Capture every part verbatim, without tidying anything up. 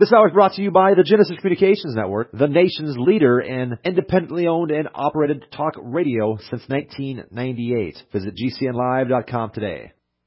This hour is brought to you by the Genesis Communications Network, the nation's leader in independently owned and operated talk radio since nineteen ninety-eight. Visit G C N live dot com today.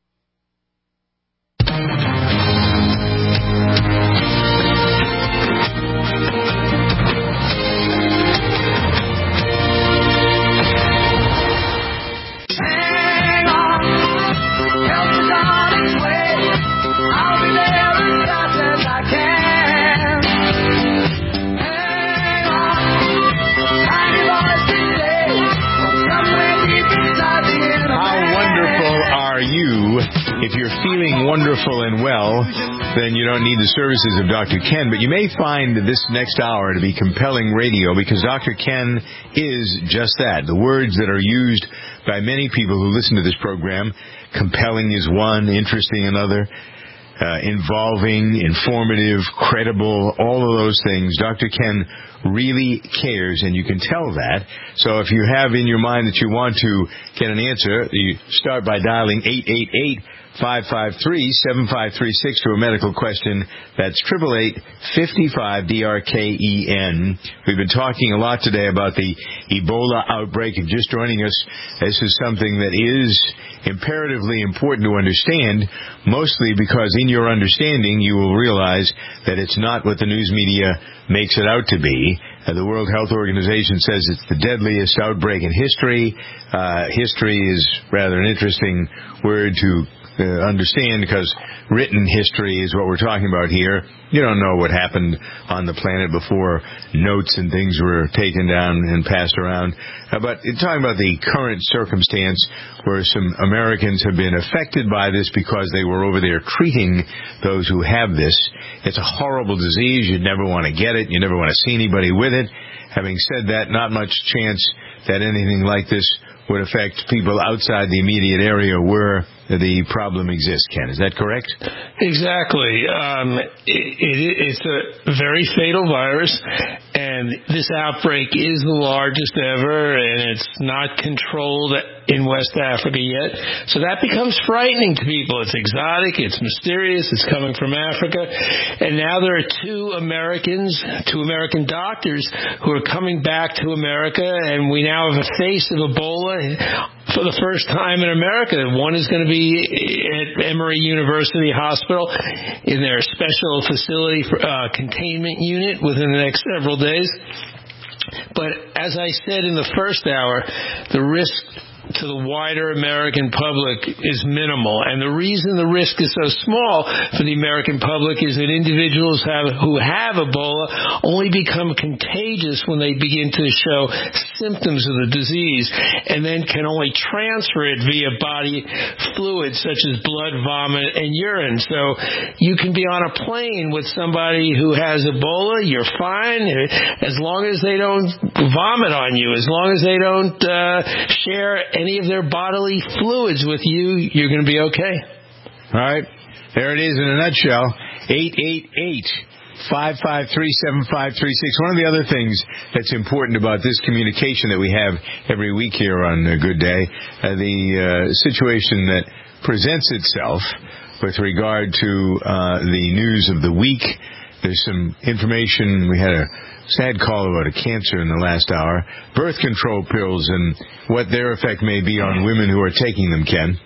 If you're feeling wonderful and well, then you don't need the services of Doctor Ken. But you may find this next hour to be compelling radio because Doctor Ken is just that. The words that are used by many people who listen to this program, compelling is one, interesting another, uh, involving, informative, credible, all of those things. Doctor Ken really cares, and you can tell that. So if you have in your mind that you want to get an answer, you start by dialing eight eight eight, five five three, seven five three six to a medical question. That's eight eight eight, five five, D R K E N. We've been talking a lot today about the Ebola outbreak. If just joining us, this is something that is imperatively important to understand, mostly because in your understanding you will realize that it's not what the news media makes it out to be. Uh, the World Health Organization says it's the deadliest outbreak in history. Uh, history is rather an interesting word to Uh, understand because written history is what we're talking about here. You don't know what happened on the planet before notes and things were taken down and passed around. Uh, but in talking about the current circumstance where some Americans have been affected by this because they were over there treating those who have this. It's a horrible disease. You'd never want to get it. You never want to see anybody with it. Having said that, not much chance that anything like this would affect people outside the immediate area where the problem exists, Ken. Is that correct? Exactly. Um, it, it, it's a very fatal virus, and this outbreak is the largest ever, and it's not controlled in West Africa yet. So that becomes frightening to people. It's exotic, it's mysterious, it's coming from Africa. And now there are two Americans, two American doctors who are coming back to America, and we now have a face of Ebola for the first time in America. One is going to be at Emory University Hospital in their special facility for, uh, containment unit within the next several days. But as I said in the first hour, the risk to the wider American public is minimal. And the reason the risk is so small for the American public is that individuals have, who have Ebola only become contagious when they begin to show symptoms of the disease and then can only transfer it via body fluids such as blood, vomit, and urine. So you can be on a plane with somebody who has Ebola, you're fine, as long as they don't vomit on you, as long as they don't uh, share any of their bodily fluids with you, you're going to be okay. All right. There it is in a nutshell. eight eight eight, five five three, seven five three six. One of the other things that's important about this communication that we have every week here on A Good Day, uh, the uh, situation that presents itself with regard to uh, the news of the week. There's some information. We had a sad call about a cancer in the last hour. Birth control pills and what their effect may be on women who are taking them, Ken.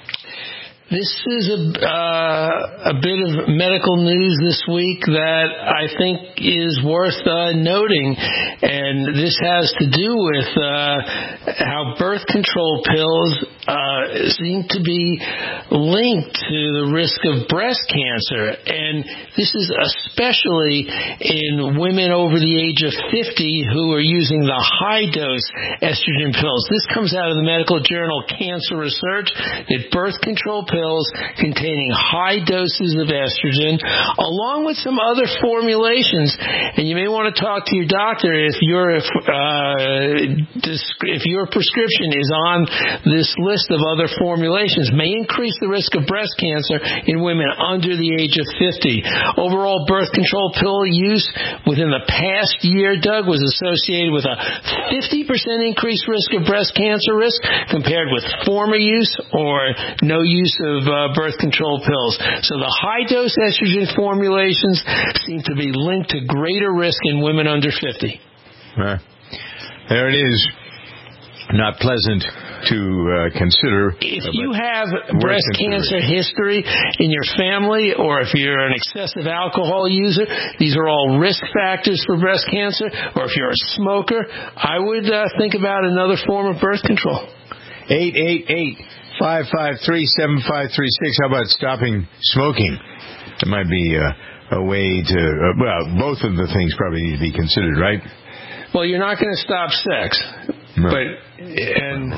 This is a, uh, a bit of medical news this week that I think is worth uh, noting, and this has to do with uh, how birth control pills uh, seem to be linked to the risk of breast cancer, and this is especially in women over the age of fifty who are using the high-dose estrogen pills. This comes out of the medical journal Cancer Research, that birth control pills pills containing high doses of estrogen, along with some other formulations. And you may want to talk to your doctor if your uh, if your prescription is on this list list of other formulations may increase the risk of breast cancer in women under the age of fifty. Overall birth control pill use within the past year, Doug, was associated with a fifty percent increased risk of breast cancer risk compared with former use or no use of uh, birth control pills. So the high-dose estrogen formulations seem to be linked to greater risk in women under fifty. Uh, there it is. Not pleasant to uh, consider. If you have breast cancer history in your family, or if you're an excessive alcohol user, these are all risk factors for breast cancer. Or if you're a smoker, I would uh, think about another form of birth control. eight eight eight, five five three, seven five three six. How about stopping smoking? It might be uh, a way to, uh, well, both of the things probably need to be considered, right? Well, you're not going to stop sex. No. But and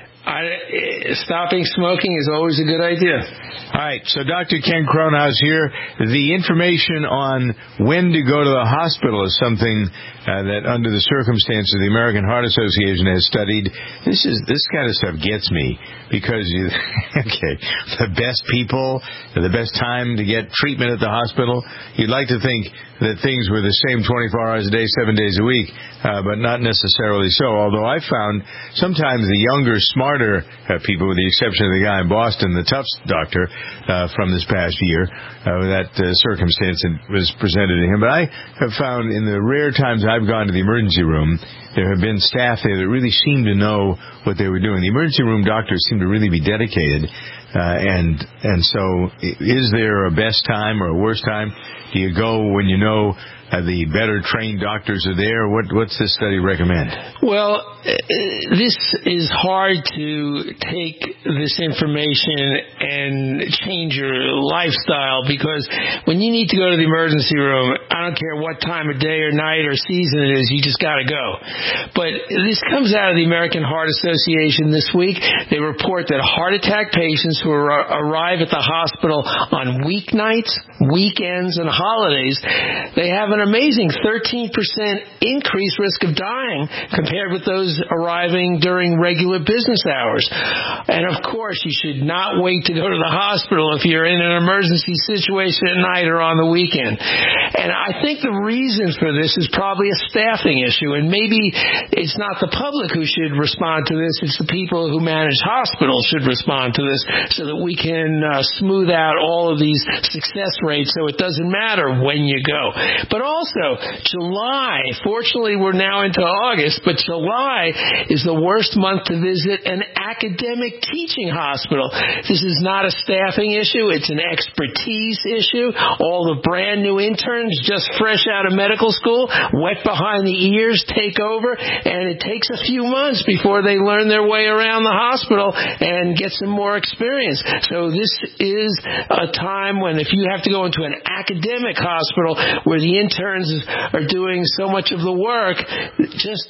I, stopping smoking is always a good idea. All right, so Doctor Ken Cronhaus here. The information on when to go to the hospital is something uh, that, under the circumstances, the American Heart Association has studied. This is this kind of stuff gets me because you, okay, the best people, the best time to get treatment at the hospital. You'd like to think that things were the same twenty-four hours a day, seven days a week, uh, but not necessarily so. Although I found sometimes the younger, smarter uh, people, with the exception of the guy in Boston, the Tufts doctor uh, from this past year, uh, that uh, circumstance that was presented to him. But I have found in the rare times I've gone to the emergency room, there have been staff there that really seem to know what they were doing. The emergency room doctors seem to really be dedicated. Uh, and and so is there a best time or a worst time? Do you go when you know uh, the better trained doctors are there? What what's this study recommend? Well, this is hard to take this information and change your lifestyle, because when you need to go to the emergency room, I don't care what time of day or night or season it is, you just got to go. But this comes out of the American Heart Association this week. They report that heart attack patients who are, arrive at the hospital on weeknights, weekends, and holidays, they have an amazing thirteen percent increased risk of dying compared with those arriving during regular business hours. And of course, you should not wait to go to the hospital if you're in an emergency situation at night or on the weekend. And I think the reason for this is probably a staffing issue, and maybe it's not the public who should respond to this, it's the people who manage hospitals should respond to this, so that we can uh, smooth out all of these success rates so it doesn't matter when you go. But also, July, fortunately we're now into August, but July is the worst month to visit an academic teaching hospital. This is not a staffing issue, it's an expertise issue. All the brand new interns just fresh out of medical school, wet behind the ears, take over, and it takes a few months before they learn their way around the hospital and get some more experience. So this is a time when, if you have to go into an academic hospital where the interns are doing so much of the work, just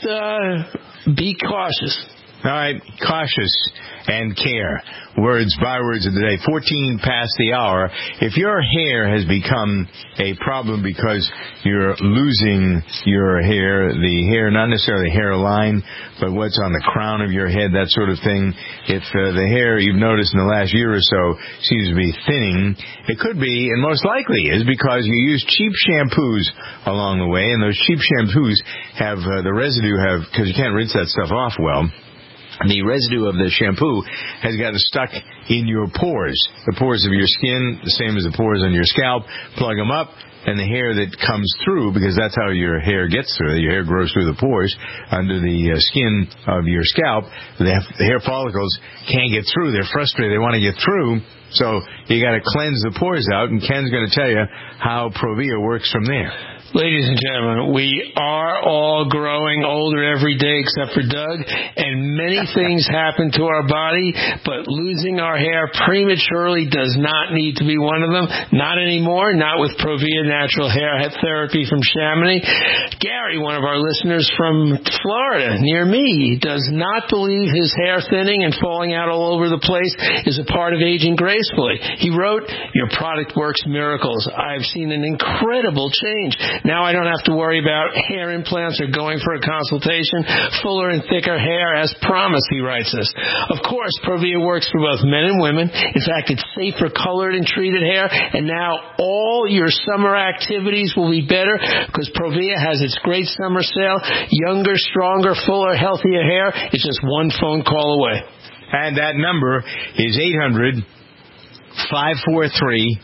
uh, be cautious. All right, cautious and care. Words, bywords of the day. fourteen past the hour. If your hair has become a problem because you're losing your hair, the hair, not necessarily hairline, but what's on the crown of your head, that sort of thing. If uh, the hair you've noticed in the last year or so seems to be thinning, it could be, and most likely is, because you use cheap shampoos along the way, and those cheap shampoos have uh, the residue have, because you can't rinse that stuff off well, the residue of the shampoo has gotten stuck in your pores. The pores of your skin, the same as the pores on your scalp. Plug them up, and the hair that comes through, because that's how your hair gets through. Your hair grows through the pores under the uh, skin of your scalp. The, the hair follicles can't get through. They're frustrated. They want to get through. So you got to cleanse the pores out, and Ken's going to tell you how Provia works from there. Ladies and gentlemen, we are all growing older every day except for Doug, and many things happen to our body, but losing our hair prematurely does not need to be one of them. Not anymore, not with Provia Natural Hair Therapy from Chamonix. Gary, one of our listeners from Florida, near me, does not believe his hair thinning and falling out all over the place is a part of aging gracefully. He wrote, "Your product works miracles. I've seen an incredible change. Now I don't have to worry about hair implants or going for a consultation. Fuller and thicker hair as promised, he writes us. Of course, Provia works for both men and women. In fact, it's safe for colored and treated hair. And now all your summer activities will be better because Provia has its great summer sale. Younger, stronger, fuller, healthier hair. It's just one phone call away. And that number is eight hundred, five four three,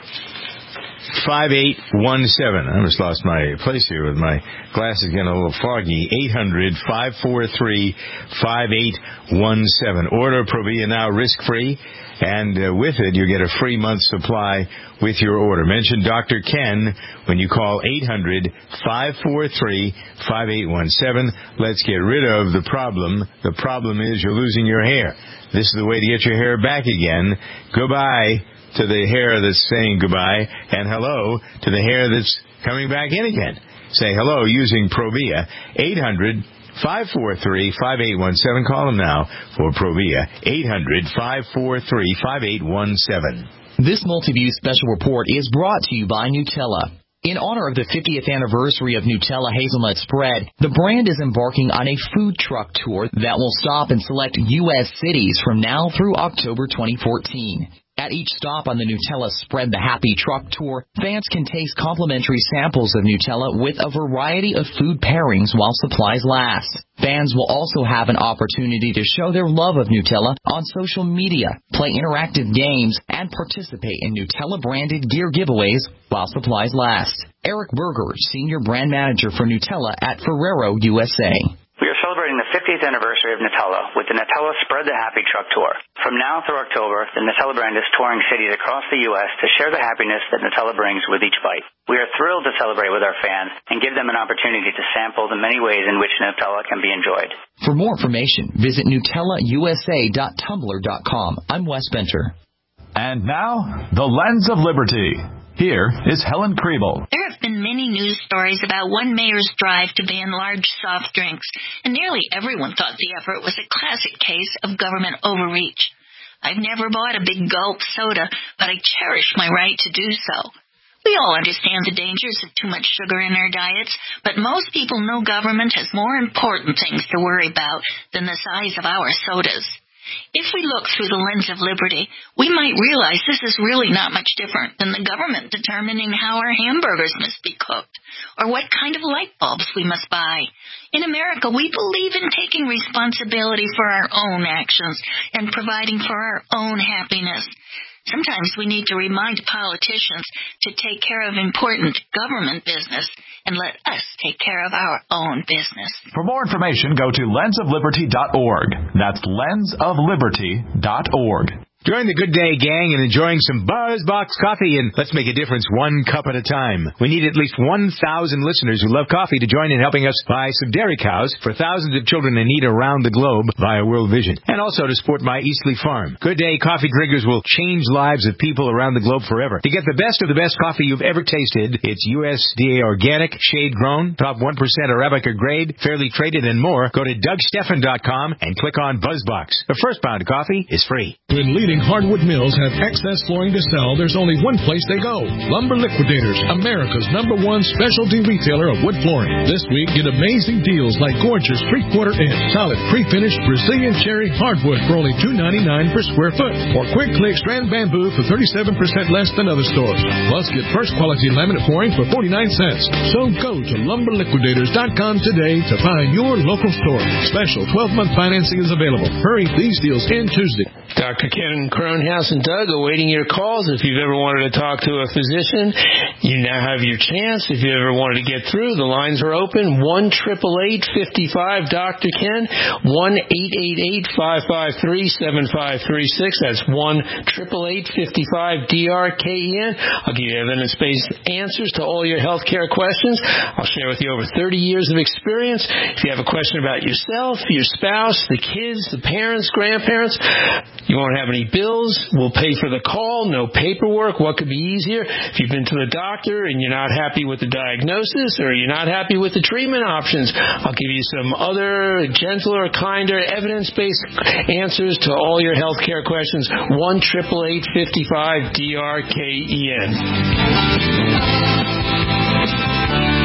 five eight one seven. I almost lost my place here with my glasses getting a little foggy. eight hundred, five four three, five eight one seven. Order Provia now risk-free, and uh, with it you get a free month supply with your order. Mention Doctor Ken when you call eight hundred, five four three, five eight one seven. Let's get rid of the problem. The problem is you're losing your hair. This is the way to get your hair back again. Goodbye to the hair that's saying goodbye, and hello to the hair that's coming back in again. Say hello using Provia. eight hundred, five four three, five eight one seven. Call them now for Provia. eight hundred, five four three, five eight one seven. This Multiview special report is brought to you by Nutella. In honor of the fiftieth anniversary of Nutella Hazelnut Spread, the brand is embarking on a food truck tour that will stop in select U S cities from now through October twenty fourteen. At each stop on the Nutella Spread the Happy Truck Tour, fans can taste complimentary samples of Nutella with a variety of food pairings while supplies last. Fans will also have an opportunity to show their love of Nutella on social media, play interactive games, and participate in Nutella-branded gear giveaways while supplies last. Eric Berger, Senior Brand Manager for Nutella at Ferrero U S A. We are celebrating the fiftieth anniversary of Nutella with the Nutella Spread the Happy Truck Tour. From now through October, the Nutella brand is touring cities across the U S to share the happiness that Nutella brings with each bite. We are thrilled to celebrate with our fans and give them an opportunity to sample the many ways in which Nutella can be enjoyed. For more information, visit Nutella U S A dot tumblr dot com. I'm Wes Benter. And now, the Lens of Liberty. Here is Helen Kriebel. There have been many news stories about one mayor's drive to ban large soft drinks, and nearly everyone thought the effort was a classic case of government overreach. I've never bought a big gulp soda, but I cherish my right to do so. We all understand the dangers of too much sugar in our diets, but most people know government has more important things to worry about than the size of our sodas. If we look through the lens of liberty, we might realize this is really not much different than the government determining how our hamburgers must be cooked or what kind of light bulbs we must buy. In America, we believe in taking responsibility for our own actions and providing for our own happiness. Sometimes we need to remind politicians to take care of important government business and let us take care of our own business. For more information, go to lens of liberty dot org. That's lens of liberty dot org. Join the Good Day Gang in enjoying some BuzzBox coffee, and let's make a difference one cup at a time. We need at least one thousand listeners who love coffee to join in helping us buy some dairy cows for thousands of children in need around the globe via World Vision, and also to support my Eastleigh Farm. Good Day coffee drinkers will change lives of people around the globe forever. To get the best of the best coffee you've ever tasted, it's U S D A organic, shade-grown, top one percent Arabica grade, fairly traded, and more. Go to Doug Steffen dot com and click on BuzzBox. The first pound of coffee is free. When leading hardwood mills have excess flooring to sell, there's only one place they go. Lumber Liquidators, America's number one specialty retailer of wood flooring. This week, get amazing deals like gorgeous three-quarter inch, solid pre-finished Brazilian cherry hardwood for only two dollars and ninety-nine cents per square foot, or quick click strand bamboo for thirty-seven percent less than other stores. Plus, get first quality laminate flooring for forty-nine cents. So go to lumber liquidators dot com today to find your local store. Special twelve-month financing is available. Hurry, these deals end Tuesday. Doctor Ken Cronhouse and Doug awaiting your calls. If you've ever wanted to talk to a physician, you now have your chance. If you ever wanted to get through, the lines are open. one eight eight eight, five five, Doctor Ken. one eight eight eight, five five three, seven five three six. That's one eight eight eight, five five, D R K E N. I'll give you evidence-based answers to all your health care questions. I'll share with you over thirty years of experience. If you have a question about yourself, your spouse, the kids, the parents, grandparents, you won't have any bills. We'll pay for the call. No paperwork. What could be easier? If you've been to the doctor and you're not happy with the diagnosis or you're not happy with the treatment options, I'll give you some other gentler, kinder, evidence-based answers to all your health care questions. one eight eight eight, five five, D R K E N.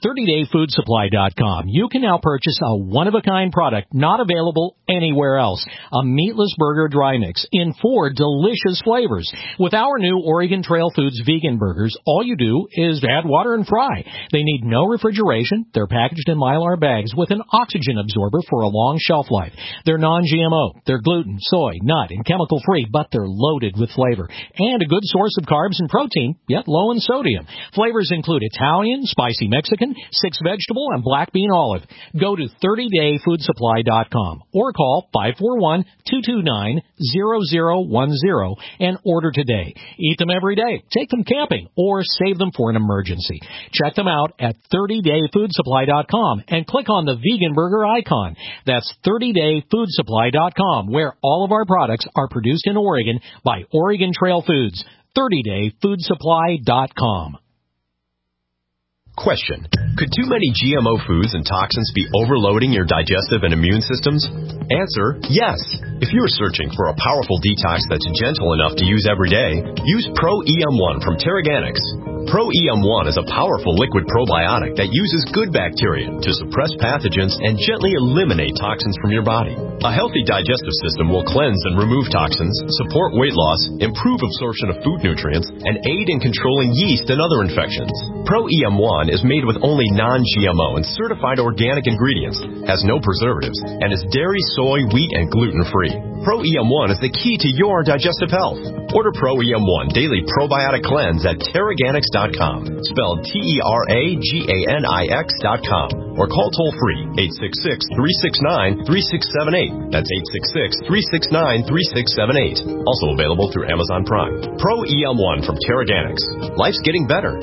thirty day food supply dot com. You can now purchase a one-of-a-kind product not available anywhere else. A meatless burger dry mix in four delicious flavors. With our new Oregon Trail Foods vegan burgers, all you do is add water and fry. They need no refrigeration. They're packaged in Mylar bags with an oxygen absorber for a long shelf life. They're non G M O. They're gluten, soy, nut, and chemical-free, but they're loaded with flavor. And a good source of carbs and protein, yet low in sodium. Flavors include Italian, spicy Mexican, six vegetable, and black bean olive. Go to thirty day food supply dot com or call five four one, two two nine, zero zero one zero and order today. Eat them every day, take them camping, or save them for an emergency. Check them out at thirty day food supply dot com and click on the vegan burger icon. That's thirty day food supply dot com, where all of our products are produced in Oregon by Oregon Trail Foods. thirty day food supply dot com. Question. Could too many G M O foods and toxins be overloading your digestive and immune systems? Answer, yes. If you're searching for a powerful detox that's gentle enough to use every day, use Pro E M one from Terraganics. Pro E M one is a powerful liquid probiotic that uses good bacteria to suppress pathogens and gently eliminate toxins from your body. A healthy digestive system will cleanse and remove toxins, support weight loss, improve absorption of food nutrients, and aid in controlling yeast and other infections. Pro E M one is made with only non-G M O and certified organic ingredients, has no preservatives, and is dairy, soy, wheat, and gluten-free. Pro E M one is the key to your digestive health. Order Pro E M one Daily Probiotic Cleanse at Terraganics dot com, spelled T E R A G A N I X dot com, or call toll-free eight six six, three six nine, three six seven eight. That's eight six six, three six nine, three six seven eight. Also available through Amazon Prime. Pro E M one from Terraganics. Life's getting better.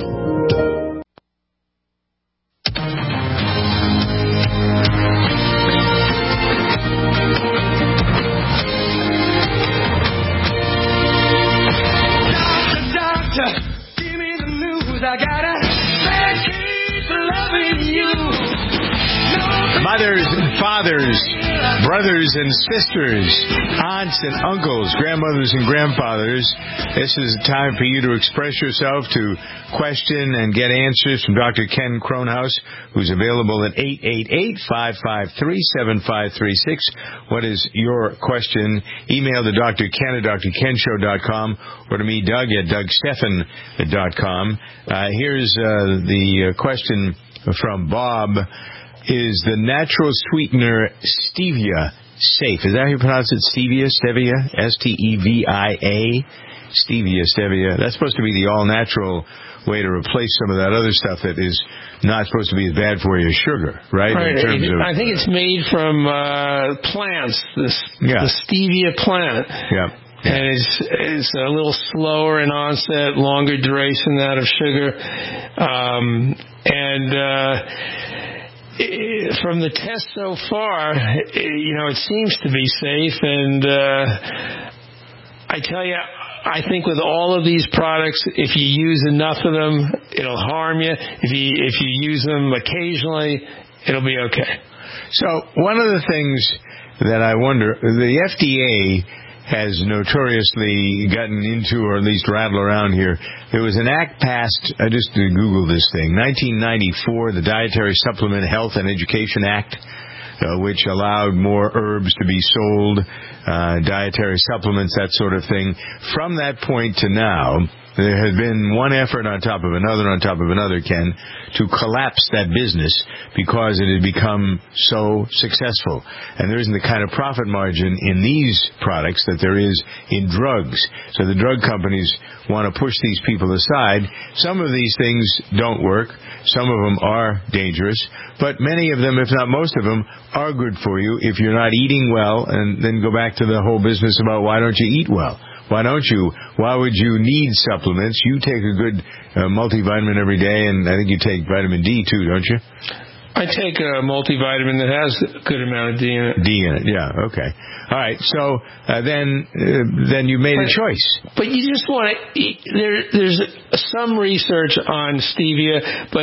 Mothers and fathers, brothers and sisters, aunts and uncles, grandmothers and grandfathers, this is a time for you to express yourself, to question and get answers from Doctor Ken Kronhaus, who's available at eight eight eight, five five three, seven five three six. What is your question? Email to Doctor Ken at D R ken show dot com or to me, Doug, at doug stephan dot com. Uh, here's uh, the uh, question from Bob. Is the natural sweetener stevia safe? Is that how you pronounce it? Stevia? Stevia? S T E V I A? Stevia, stevia. That's supposed to be the all-natural way to replace some of that other stuff that is not supposed to be as bad for you as sugar, right? Right. In terms of, I think it's made from uh, plants, this, yeah. the stevia plant. Yeah. And it's it's a little slower in onset, longer duration than that of sugar. Um, and... Uh, From the test so far, you know, it seems to be safe, and uh, I tell you, I think with all of these products, if you use enough of them, it'll harm you. If you if you use them occasionally, it'll be okay. So one of the things that I wonder, the F D A has notoriously gotten into, or at least rattle around here. There was an act passed, I just Googled this thing, nineteen ninety-four, the Dietary Supplement Health and Education Act, uh, which allowed more herbs to be sold, uh, dietary supplements, that sort of thing. From that point to now, there has been one effort on top of another on top of another, Ken, to collapse that business because it had become so successful. And there isn't the kind of profit margin in these products that there is in drugs. So the drug companies want to push these people aside. Some of these things don't work. Some of them are dangerous. But many of them, if not most of them, are good for you if you're not eating well. And then go back to the whole business about why don't you eat well? Why don't you? Why would you need supplements? You take a good uh, multivitamin every day, and I think you take vitamin D too, don't you? I take a multivitamin that has a good amount of D in it. D in it, yeah, okay. All right, so uh, then uh, then you made but, a choice. But you just want to eat. There, there's some research on stevia, but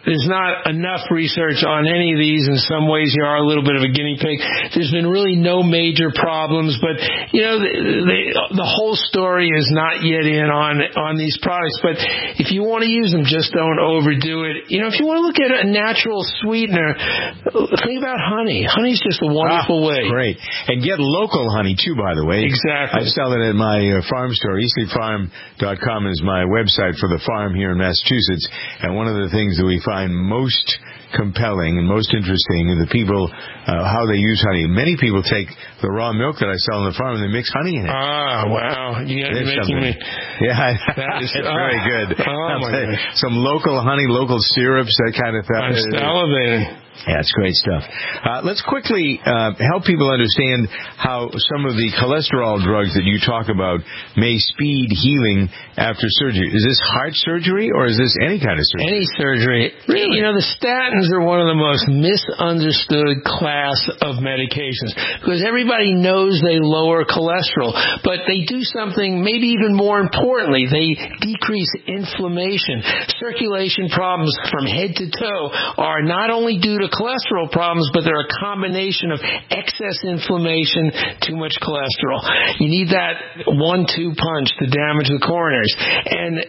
there's not enough research on any of these. In some ways, you are a little bit of a guinea pig. There's been really no major problems, but, you know, the, the, the whole story is not yet in on, on these products. But if you want to use them, just don't overdo it. You know, if you want to look at a natural sweetener, think about honey. Honey's just a wonderful ah, way. Great. And get local honey, too, by the way. Exactly. I sell it at my uh, farm store. Eastleigh Farm dot com is my website for the farm here in Massachusetts. And one of the things that we find most compelling and most interesting are the people, uh, how they use honey. Many people take the raw milk that I sell on the farm and they mix honey in it. Ah, wow. You got making something. me. Yeah, that is, it's oh, very good. Oh, my God. Some local honey, local syrups, that kind of stuff. I'm salivating. Yeah, it's great stuff. Uh, let's quickly uh, help people understand how some of the cholesterol drugs that you talk about may speed healing after surgery. Is this heart surgery or is this any kind of surgery? Any surgery. Really? You know, the statins are one of the most misunderstood class of medications because everybody knows they lower cholesterol, but they do something maybe even more importantly. They decrease inflammation. Circulation problems from head to toe are not only due to cholesterol problems, but they're a combination of excess inflammation, too much cholesterol. You need that one two punch to damage the coronaries. And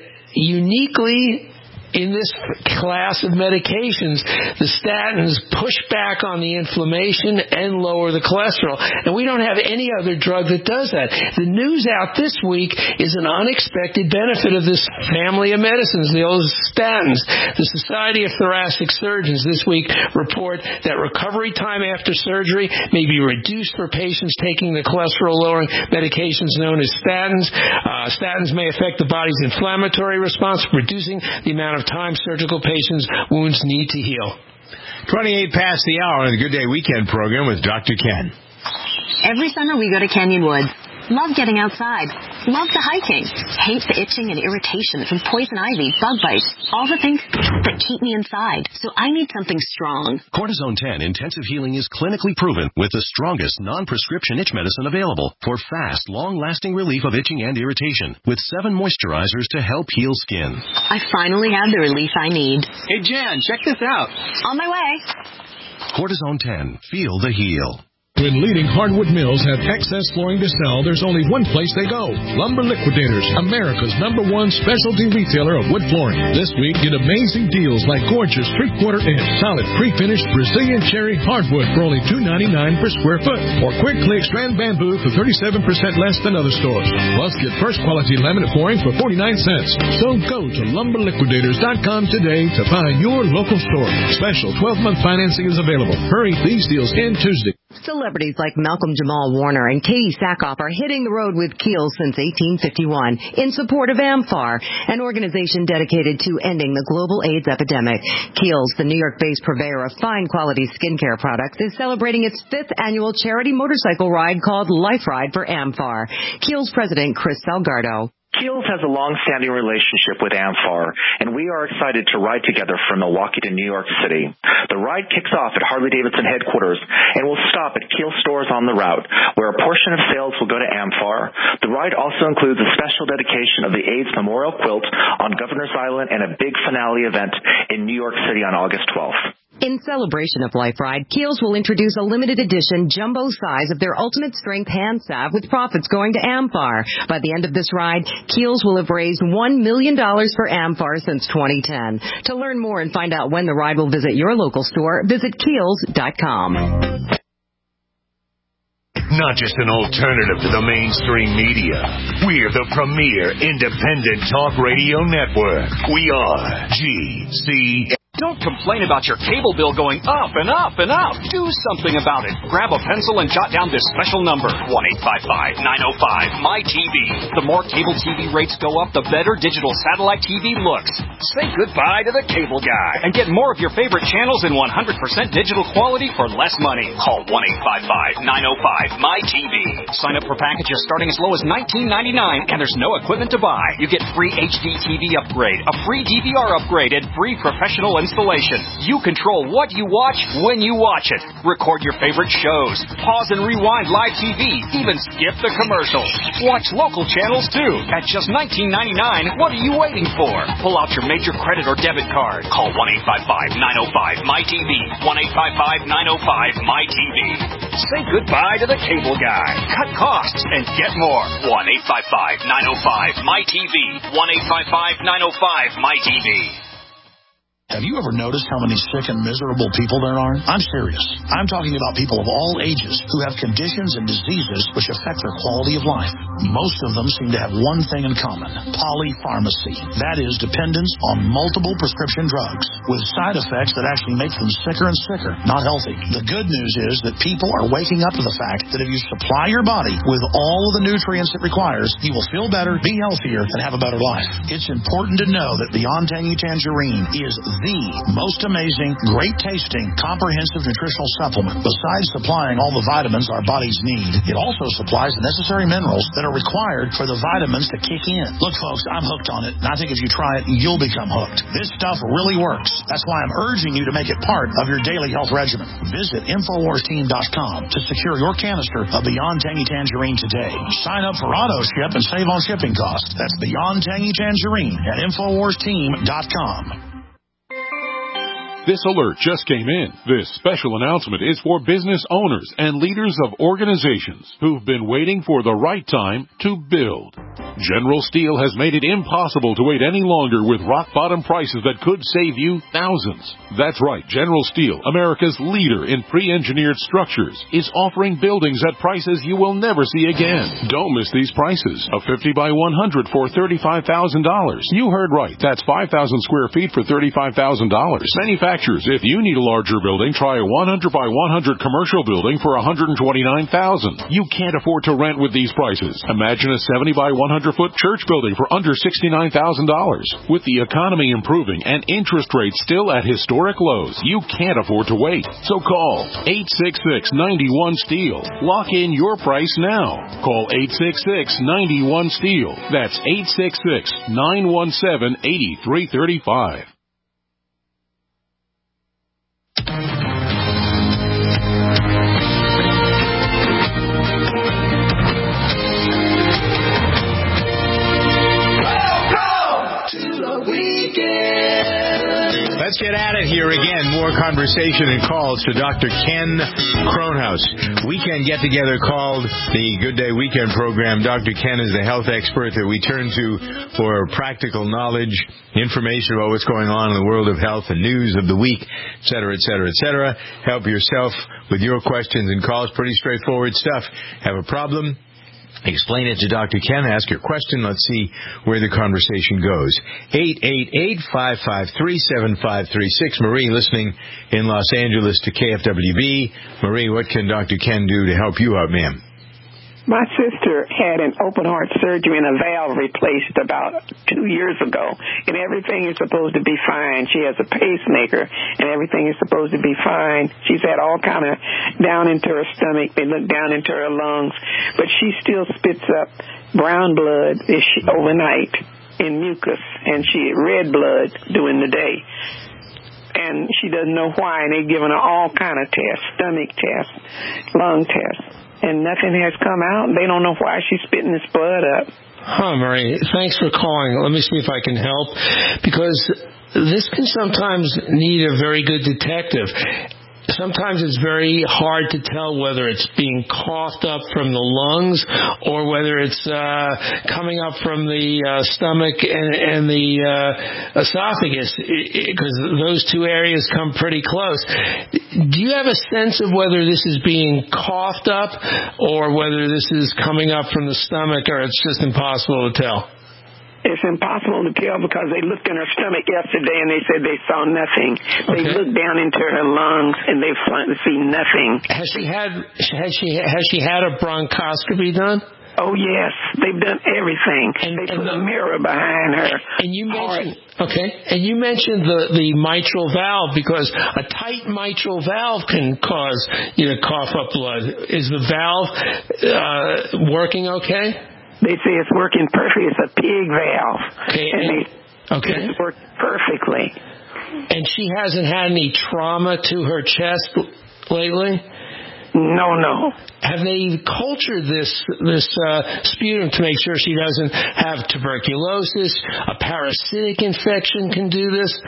uniquely, in this class of medications, the statins push back on the inflammation and lower the cholesterol. And we don't have any other drug that does that. The news out this week is an unexpected benefit of this family of medicines, the old statins. The Society of Thoracic Surgeons this week report that recovery time after surgery may be reduced for patients taking the cholesterol-lowering medications known as statins. Uh, statins may affect the body's inflammatory response, reducing the amount of time surgical patients' wounds need to heal. twenty-eight past the hour on the Good Day Weekend program with Doctor Ken. Every summer we go to Canyon Woods. Love getting outside. Love the hiking. Hate the itching and irritation from poison ivy, bug bites, all the things that keep me inside. So I need something strong. Cortisone ten Intensive Healing is clinically proven with the strongest non-prescription itch medicine available for fast, long-lasting relief of itching and irritation with seven moisturizers to help heal skin. I finally have the relief I need. Hey, Jan, check this out. On my way. Cortisone ten. Feel the heal. When leading hardwood mills have excess flooring to sell, there's only one place they go. Lumber Liquidators, America's number one specialty retailer of wood flooring. This week, get amazing deals like gorgeous three-quarter inch solid pre-finished Brazilian cherry hardwood for only two dollars and ninety-nine cents per square foot, or quick click strand bamboo for thirty-seven percent less than other stores. Plus, get first quality laminate flooring for forty-nine cents. So go to lumber liquidators dot com today to find your local store. Special twelve-month financing is available. Hurry, these deals end Tuesday. Celebrities like Malcolm Jamal Warner and Katie Sackhoff are hitting the road with Kiehl's since eighteen fifty-one in support of AMFAR, an organization dedicated to ending the global AIDS epidemic. Kiehl's, the New York-based purveyor of fine-quality skincare products, is celebrating its fifth annual charity motorcycle ride called Life Ride for AMFAR. Kiehl's president, Chris Salgado. Kiehl's has a long-standing relationship with AMFAR, and we are excited to ride together from Milwaukee to New York City. The ride kicks off at Harley-Davidson headquarters and will stop at Kiehl stores on the route, where a portion of sales will go to AMFAR. The ride also includes a special dedication of the AIDS Memorial Quilt on Governor's Island and a big finale event in New York City on August twelfth. In celebration of Life Ride, Kiehl's will introduce a limited edition jumbo size of their Ultimate Strength hand salve with profits going to AMFAR. By the end of this ride, Kiehl's will have raised one million dollars for AMFAR since twenty ten. To learn more and find out when the ride will visit your local store, visit Kiehl's dot com. Not just an alternative to the mainstream media. We're the premier independent talk radio network. We are G C. Don't complain about your cable bill going up and up and up. Do something about it. Grab a pencil and jot down this special number, one eight five five, nine oh five, M Y T V. The more cable T V rates go up, the better digital satellite T V looks. Say goodbye to the cable guy and get more of your favorite channels in one hundred percent digital quality for less money. Call one eight five five, nine oh five, M Y T V. Sign up for packages starting as low as nineteen ninety-nine, and there's no equipment to buy. You get free H D T V upgrade, a free D V R upgrade, and free professional and installation. You control what you watch when you watch it. Record your favorite shows. Pause and rewind live T V. Even skip the commercials. Watch local channels too. At just nineteen ninety-nine dollars, what are you waiting for? Pull out your major credit or debit card. Call one eight five five, nine oh five, M Y T V. one eight five five, nine oh five, M Y T V. Say goodbye to the cable guy. Cut costs and get more. one eight five five, nine oh five, M Y T V. one eight five five, nine oh five, M Y T V. Have you ever noticed how many sick and miserable people there are? I'm serious. I'm talking about people of all ages who have conditions and diseases which affect their quality of life. Most of them seem to have one thing in common: polypharmacy. That is, dependence on multiple prescription drugs with side effects that actually make them sicker and sicker, not healthy. The good news is that people are waking up to the fact that if you supply your body with all of the nutrients it requires, you will feel better, be healthier, and have a better life. It's important to know that Beyond Tangy Tangerine is the most amazing, great-tasting, comprehensive nutritional supplement. Besides supplying all the vitamins our bodies need, it also supplies the necessary minerals that are required for the vitamins to kick in. Look, folks, I'm hooked on it, and I think if you try it, you'll become hooked. This stuff really works. That's why I'm urging you to make it part of your daily health regimen. Visit Infowars Team dot com to secure your canister of Beyond Tangy Tangerine today. Sign up for auto ship and save on shipping costs. That's Beyond Tangy Tangerine at Infowars Team dot com. This alert just came in. This special announcement is for business owners and leaders of organizations who've been waiting for the right time to build. General Steel has made it impossible to wait any longer with rock-bottom prices that could save you thousands. That's right, General Steel, America's leader in pre-engineered structures, is offering buildings at prices you will never see again. Don't miss these prices. A fifty by one hundred for thirty-five thousand dollars. You heard right. That's five thousand square feet for thirty-five thousand dollars. Manufacturers, if you need a larger building, try a one hundred by one hundred commercial building for one hundred twenty-nine thousand dollars. You can't afford to rent with these prices. Imagine a seventy by one hundred foot church building for under sixty-nine thousand dollars. With the economy improving and interest rates still at historic lows, you can't afford to wait. So call eight six six, nine one, STEEL. Lock in your price now. Call eight six six, nine one, STEEL. That's eight six six, nine one seven, eight three three five. Let's get at it here again. More conversation and calls to Doctor Ken Kronhaus. Weekend get-together called the Good Day Weekend program. Doctor Ken is the health expert that we turn to for practical knowledge, information about what's going on in the world of health, and news of the week, et cetera, et cetera, et cetera. Help yourself with your questions and calls. Pretty straightforward stuff. Have a problem? Explain it to Doctor Ken. Ask your question. Let's see where the conversation goes. eight eight eight, five five three, seven five three six. Marie, listening in Los Angeles to K F W B. Marie, what can Doctor Ken do to help you out, ma'am? My sister had an open heart surgery and a valve replaced about two years ago, and everything is supposed to be fine. She has a pacemaker, and everything is supposed to be fine. She's had all kind of down into her stomach. They look down into her lungs, but she still spits up brown blood overnight in mucus, and she red blood during the day. And she doesn't know why, and they've given her all kind of tests, stomach tests, lung tests. And nothing has come out. They don't know why she's spitting this blood up. Huh, Marie. Thanks for calling. Let me see if I can help. Because this can sometimes need a very good detective. Sometimes it's very hard to tell whether it's being coughed up from the lungs or whether it's uh, coming up from the uh, stomach and, and the uh, esophagus, because those two areas come pretty close. Do you have a sense of whether this is being coughed up or whether this is coming up from the stomach, or it's just impossible to tell? It's impossible to tell because they looked in her stomach yesterday and they said they saw nothing. Okay. They looked down into her lungs and they see nothing. Has she had has she has she had a bronchoscopy done? Oh yes, they've done everything. And, they put and the, a mirror behind her. And you mentioned okay, and you mentioned the the mitral valve, because a tight mitral valve can cause you to cough up blood. Is the valve uh, working okay? They say it's working perfectly. It's a pig valve. Okay. And they, okay. It's working perfectly. And she hasn't had any trauma to her chest lately? No, no. Have they cultured this this uh, sputum to make sure she doesn't have tuberculosis? A parasitic infection can do this?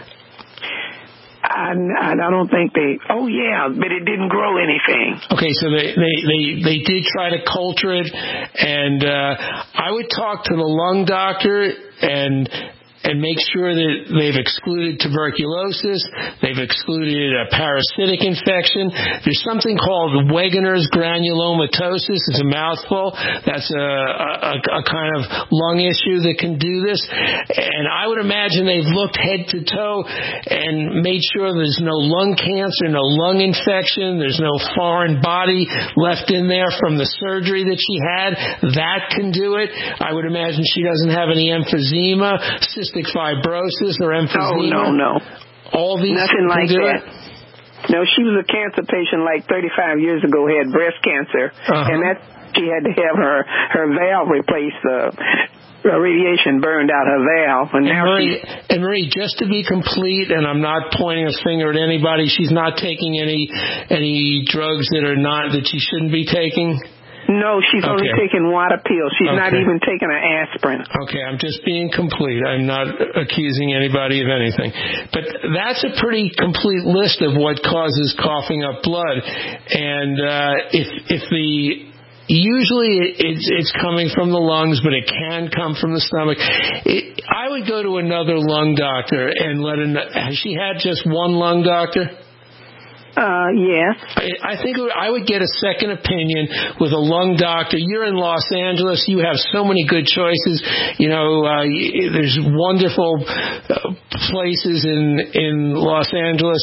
I, I don't think they. Oh yeah, but it didn't grow anything. Okay, so they they they, they did try to culture it, and uh, I would talk to the lung doctor and. and make sure that they've excluded tuberculosis, they've excluded a parasitic infection. There's something called Wegener's granulomatosis. It's a mouthful. That's a, a, a kind of lung issue that can do this. And I would imagine they've looked head to toe and made sure there's no lung cancer, no lung infection, there's no foreign body left in there from the surgery that she had. That can do it. I would imagine she doesn't have any emphysema, cystic fibrosis or emphysema? No, no, no. All these Nothing like do that. It? No, she was a cancer patient like thirty-five years ago, had breast cancer, uh-huh. and that she had to have her, her valve replaced. Uh, the radiation burned out her valve. And, and, now Marie, she... and Marie, just to be complete, and I'm not pointing a finger at anybody, she's not taking any any drugs that are not that she shouldn't be taking? No, she's okay. only taking water pills. She's okay. not even taking an aspirin. Okay, I'm just being complete. I'm not accusing anybody of anything. But that's a pretty complete list of what causes coughing up blood. And uh, if if the usually it's it's coming from the lungs, but it can come from the stomach. It, I would go to another lung doctor and let her know. Has she had just one lung doctor? Uh, yes. I, I think I would get a second opinion with a lung doctor. You're in Los Angeles. You have so many good choices. You know, uh, there's wonderful uh, places in in Los Angeles.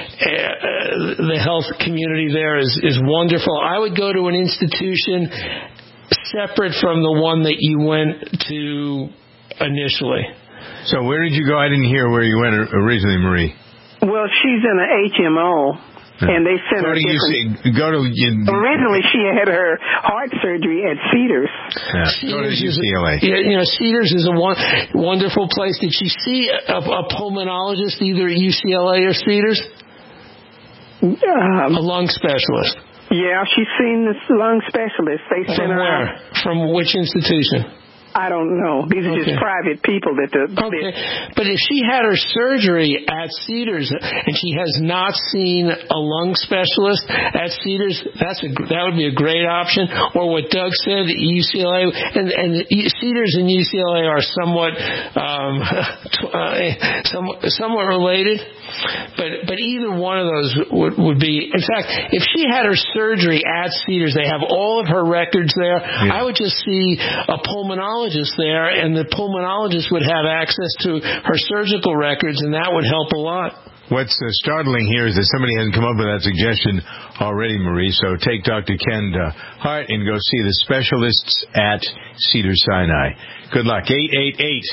Uh, the health community there is is wonderful. I would go to an institution separate from the one that you went to initially. So where did you go? I didn't hear where you went originally, Marie. Well, she's in an H M O. Yeah. And they sent go her to different... U C, go to... You, Originally, she had her heart surgery at Cedars. Yeah, Cedars go to U C L A. Is, you know, Cedars is a one, wonderful place. Did she see a, a pulmonologist either at U C L A or Cedars? Um, a lung specialist. Yeah, she's seen this lung specialist. They sent From her where? out. From which institution? I don't know. These are okay. just private people that the. Okay, but if she had her surgery at Cedars and she has not seen a lung specialist at Cedars, that's a that would be a great option. Or what Doug said, U C L A and and Cedars and U C L A are somewhat um, uh, somewhat, somewhat related. But but either one of those would, would be. In fact, if she had her surgery at Cedars, they have all of her records there. Yeah. I would just see a pulmonologist there, and the pulmonologist would have access to her surgical records, and that would help a lot. What's uh, startling here is that somebody hasn't come up with that suggestion already, Marie. So take Doctor Ken uh, Hart and go see the specialists at Cedars-Sinai. Good luck. eight eight eight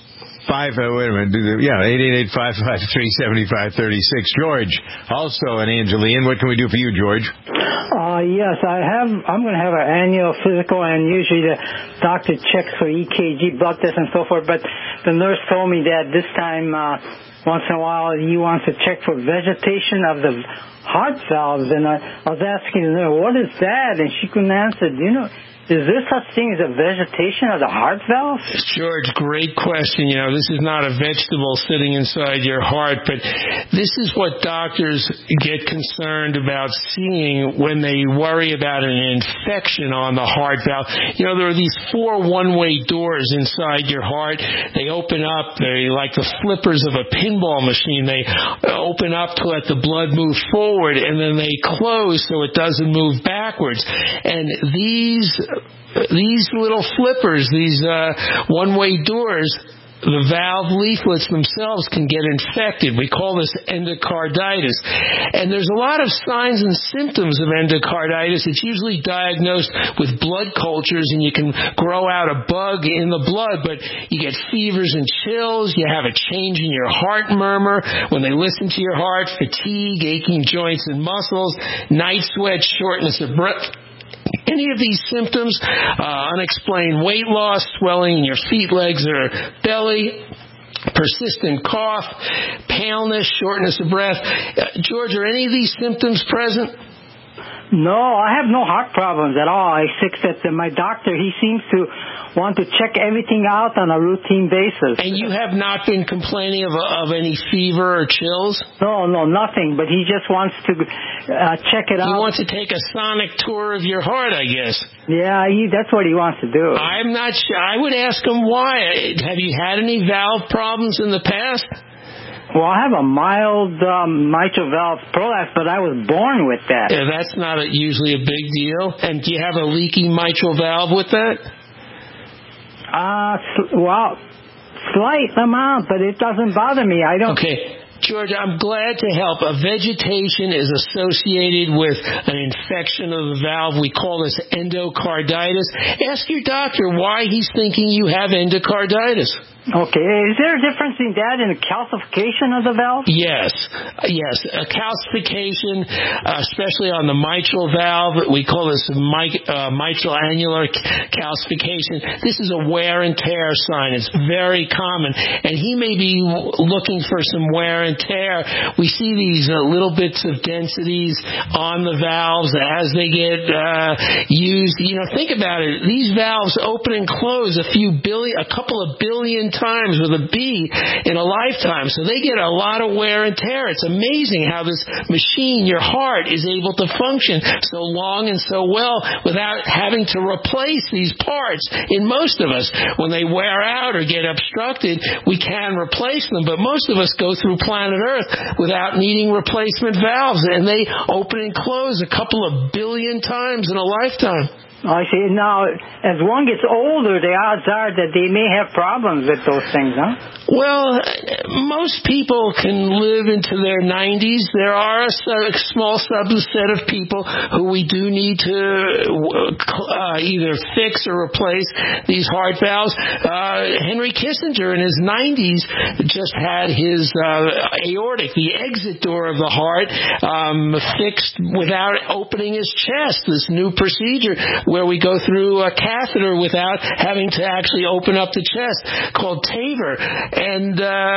Five, uh, wait a minute, do the, yeah, eight eight eight, five five three, seven five three six. George, also an Angeline. What can we do for you, George? Uh, yes, I have, I'm going to have an annual physical, and usually the doctor checks for E K G, blood tests, and so forth, but the nurse told me that this time, uh, once in a while, he wants to check for vegetation of the heart valves, and I, I was asking the nurse, what is that? And she couldn't answer. Do you know? Is there such thing as a vegetation of the heart valve? George, great question. You know, this is not a vegetable sitting inside your heart, but this is what doctors get concerned about seeing when they worry about an infection on the heart valve. You know, there are these four one-way doors inside your heart. They open up. They like the flippers of a pinball machine. They open up to let the blood move forward, and then they close so it doesn't move backwards. And these These little flippers, these uh, one-way doors, the valve leaflets themselves can get infected. We call this endocarditis. And there's a lot of signs and symptoms of endocarditis. It's usually diagnosed with blood cultures, and you can grow out a bug in the blood, but you get fevers and chills. You have a change in your heart murmur when they listen to your heart, fatigue, aching joints and muscles, night sweats, shortness of breath. Any of these symptoms, uh, unexplained weight loss, swelling in your feet, legs, or belly, persistent cough, paleness, shortness of breath. Uh, George, are any of these symptoms present? No, I have no heart problems at all. I fix it. My doctor, he seems to want to check everything out on a routine basis. And you have not been complaining of, of any fever or chills? No, no, nothing. But he just wants to uh, check it out. He wants to take a sonic tour of your heart, I guess. Yeah, he, that's what he wants to do. I'm not sure. I would ask him why. Have you had any valve problems in the past? Well, I have a mild um, mitral valve prolapse, but I was born with that. Yeah, that's not a, usually a big deal. And do you have a leaky mitral valve with that? Uh, well, slight amount, but it doesn't bother me. I don't... Okay. George, I'm glad to help. A vegetation is associated with an infection of the valve. We call this endocarditis. Ask your doctor why he's thinking you have endocarditis. Okay. Is there a difference in that and a calcification of the valve? Yes. Yes. A calcification, uh, especially on the mitral valve, we call this mi- uh, mitral annular calcification. This is a wear and tear sign. It's very common. And he may be looking for some wear and tear. We see these uh, little bits of densities on the valves as they get uh, used. You know, think about it. These valves open and close a few billion, a couple of billion times with a B in a lifetime. So they get a lot of wear and tear. It's amazing how this machine, your heart, is able to function so long and so well without having to replace these parts. In most of us, when they wear out or get obstructed, we can replace them. But most of us go through planet Earth without needing replacement valves, and they open and close a couple of billion times in a lifetime. I see. Now, as one gets older, the odds are that they may have problems with those things, huh? Well, most people can live into their nineties. There are a small subset of people who we do need to uh, either fix or replace these heart valves. Uh, Henry Kissinger in his nineties just had his uh, aortic, the exit door of the heart, um, fixed without opening his chest, this new procedure where we go through a catheter without having to actually open up the chest, called TAVR. And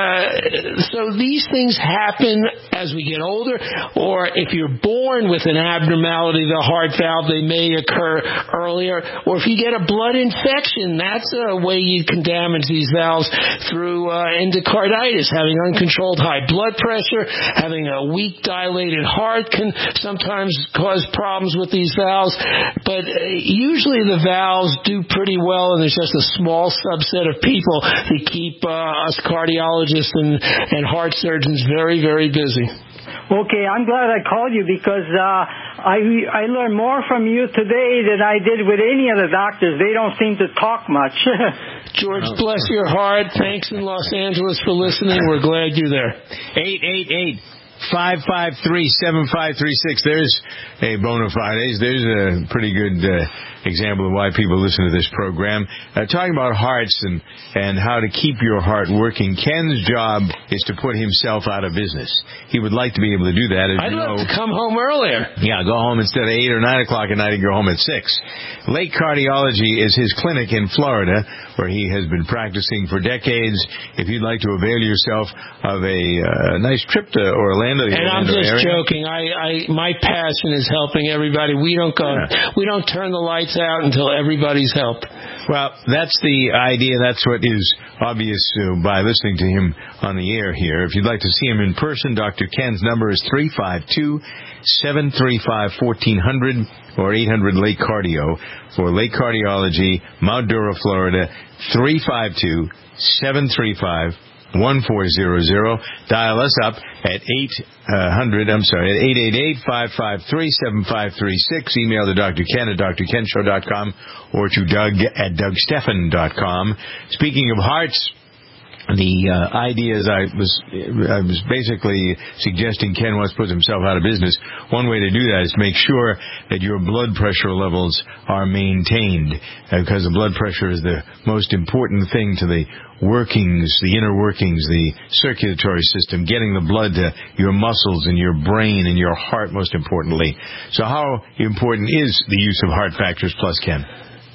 uh, so these things happen as we get older, or if you're born with an abnormality of the heart valve, they may occur earlier. Or if you get a blood infection, that's a way you can damage these valves through uh, endocarditis. Having uncontrolled high blood pressure, having a weak dilated heart can sometimes cause problems with these valves. But uh, usually the valves do pretty well, and there's just a small subset of people that keep uh, us cardiologists and, and heart surgeons very, very busy. Okay, I'm glad I called you because uh, I I learned more from you today than I did with any other doctors. They don't seem to talk much. George, bless your heart. Thanks in Los Angeles for listening. We're glad you're there. eight eight eight, five five three, seven five three six. There's a bona fides. There's a pretty good uh, example of why people listen to this program. Uh, talking about hearts and, and how to keep your heart working. Ken's job is to put himself out of business. He would like to be able to do that. As I'd you love know, to come home earlier. Yeah, go home instead of eight or nine o'clock at night and go home at six. Lake Cardiology is his clinic in Florida, where he has been practicing for decades. If you'd like to avail yourself of a uh, nice trip to Orlando, and I'm just area. joking. I, I my passion is helping everybody. We don't go. Yeah. We don't turn the lights out until everybody's helped. Well, that's the idea. That's what is obvious uh, by listening to him on the air here. If you'd like to see him in person, Doctor Ken's number is three five two, seven three five, one four zero zero or eight hundred Lake Cardio for Lake Cardiology, Mount Dora, Florida, three five two, seven three five, one four zero zero. Dial us up at eight hundred, I'm sorry, at eight eight eight, five five three, seven five three six. Email to Doctor Ken at d r ken show dot com or to Doug at doug stephan dot com. Speaking of hearts, the uh, idea is I was I was basically suggesting Ken wants to put himself out of business. One way to do that is to make sure that your blood pressure levels are maintained, uh, because the blood pressure is the most important thing to the workings, the inner workings, the circulatory system, getting the blood to your muscles and your brain and your heart, most importantly. So how important is the use of Heart Factors Plus, Ken?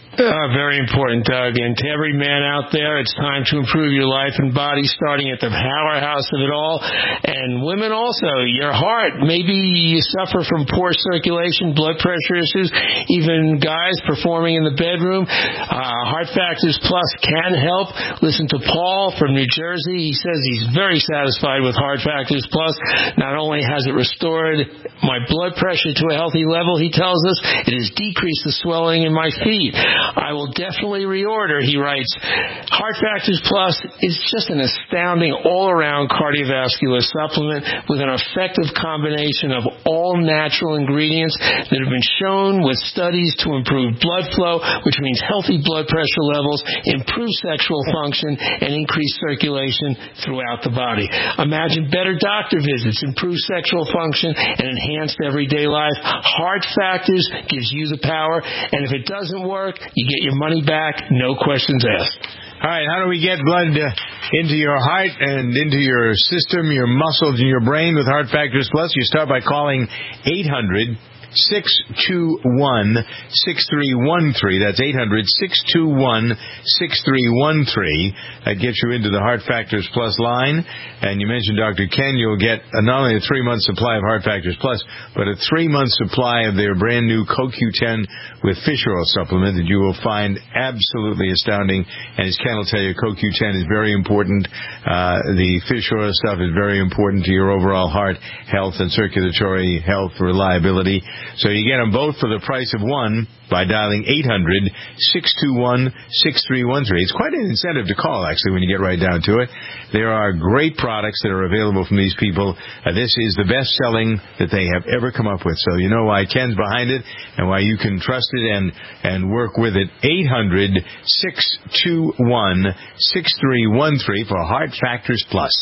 Uh, very important, Doug. And to every man out there, it's time to improve your life and body, starting at the powerhouse of it all. And women also, your heart. Maybe you suffer from poor circulation, blood pressure issues, even guys performing in the bedroom. Uh, Heart Factors Plus can help. Listen to Paul from New Jersey. He says he's very satisfied with Heart Factors Plus. Not only has it restored my blood pressure to a healthy level, he tells us, it has decreased the swelling in my feet. I will definitely reorder, he writes. Heart Factors Plus is just an astounding all-around cardiovascular supplement with an effective combination of all natural ingredients that have been shown with studies to improve blood flow, which means healthy blood pressure levels, improve sexual function, and increase circulation throughout the body. Imagine better doctor visits, improved sexual function, and enhanced everyday life. Heart Factors gives you the power, and if it doesn't work, you get your money back, no questions asked. All right, how do we get blood uh, into your heart and into your system, your muscles, and your brain with Heart Factors Plus? You start by calling eight hundred, six two one, six three one three. That's eight hundred, six two one, six three one three. That gets you into the Heart Factors Plus line. And you mentioned Doctor Ken. You'll get not only a three-month supply of Heart Factors Plus, but a three-month supply of their brand-new Co Q ten with fish oil supplement that you will find absolutely astounding. And as Ken will tell you, Co Q ten is very important. Uh, the fish oil stuff is very important to your overall heart health and circulatory health reliability. So you get them both for the price of one by dialing eight hundred, six two one, six three one three. It's quite an incentive to call, actually, when you get right down to it. There are great products that are available from these people. Uh, this is the best-selling that they have ever come up with. So you know why Ken's behind it and why you can trust it and, and work with it. eight hundred, six two one, six three one three for Heart Factors Plus.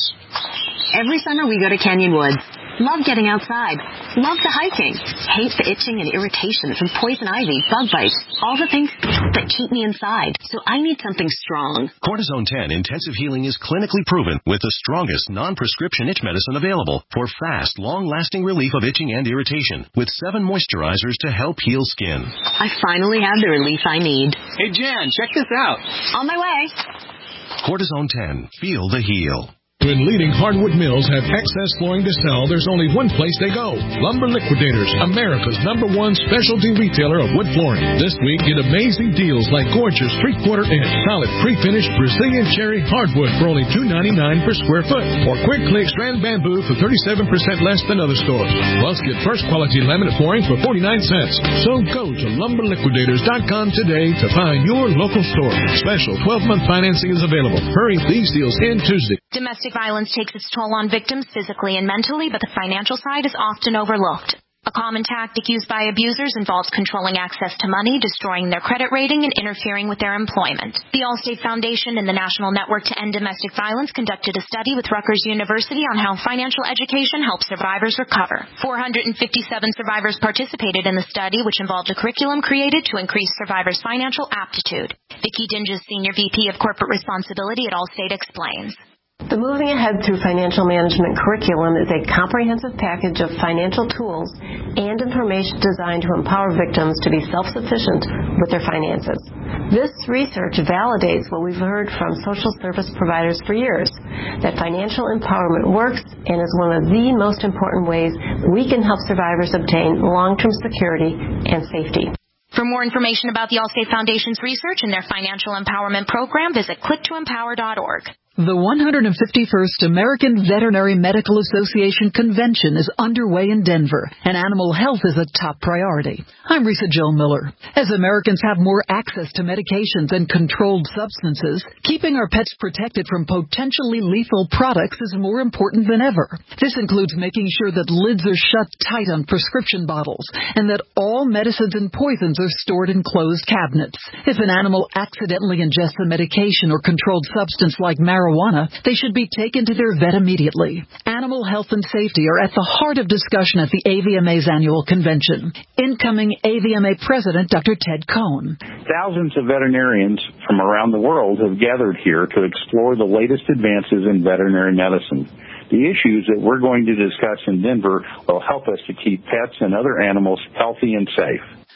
Every summer we go to Canyon Woods. Love getting outside. Love the hiking. Hate the itching and irritation from poison ivy, bug bites, all the things that keep me inside. So I need something strong. Cortisone ten Intensive Healing is clinically proven with the strongest non-prescription itch medicine available for fast, long-lasting relief of itching and irritation with seven moisturizers to help heal skin. I finally have the relief I need. Hey, Jan, check this out. On my way. Cortisone ten. Feel the heal. When leading hardwood mills have excess flooring to sell, there's only one place they go. Lumber Liquidators, America's number one specialty retailer of wood flooring. This week, get amazing deals like gorgeous three-quarter inch, solid pre-finished Brazilian cherry hardwood for only two dollars and ninety-nine cents per square foot. Or quick click strand bamboo for thirty-seven percent less than other stores. Plus, get first quality laminate flooring for forty-nine cents. So go to lumber liquidators dot com today to find your local store. Special twelve-month financing is available. Hurry, these deals end Tuesday. Domestic violence takes its toll on victims physically and mentally, but the financial side is often overlooked. A common tactic used by abusers involves controlling access to money, destroying their credit rating, and interfering with their employment. The Allstate Foundation and the National Network to End Domestic Violence conducted a study with Rutgers University on how financial education helps survivors recover. four hundred fifty-seven survivors participated in the study, which involved a curriculum created to increase survivors' financial aptitude. Vicki Dinges, Senior V P of Corporate Responsibility at Allstate, explains. The Moving Ahead Through Financial Management curriculum is a comprehensive package of financial tools and information designed to empower victims to be self-sufficient with their finances. This research validates what we've heard from social service providers for years, that financial empowerment works and is one of the most important ways we can help survivors obtain long-term security and safety. For more information about the Allstate Foundation's research and their financial empowerment program, visit click to empower dot org. The one hundred fifty-first American Veterinary Medical Association Convention is underway in Denver, and animal health is a top priority. I'm Risa Jill Miller. As Americans have more access to medications and controlled substances, keeping our pets protected from potentially lethal products is more important than ever. This includes making sure that lids are shut tight on prescription bottles and that all medicines and poisons are stored in closed cabinets. If an animal accidentally ingests a medication or controlled substance like marijuana, Marijuana, they should be taken to their vet immediately. Animal health and safety are at the heart of discussion at the A V M A's annual convention. Incoming A V M A President Doctor Ted Cohn. Thousands of veterinarians from around the world have gathered here to explore the latest advances in veterinary medicine. The issues that we're going to discuss in Denver will help us to keep pets and other animals healthy and safe.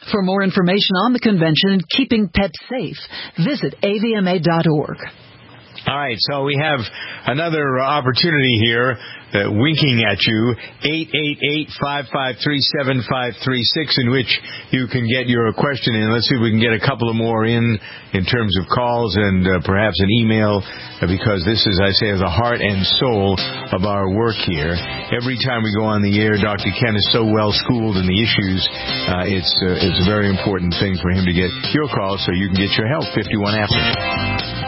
For more information on the convention and keeping pets safe, visit A V M A dot org. All right, so we have another opportunity here, uh, winking at you, eight eight eight, five five three, seven five three six, in which you can get your question in. Let's see if we can get a couple of more in, in terms of calls and uh, perhaps an email, uh, because this is, I say, the heart and soul of our work here. Every time we go on the air, Doctor Ken is so well schooled in the issues. Uh, it's, uh, it's a very important thing for him to get your call so you can get your help. fifty-one after.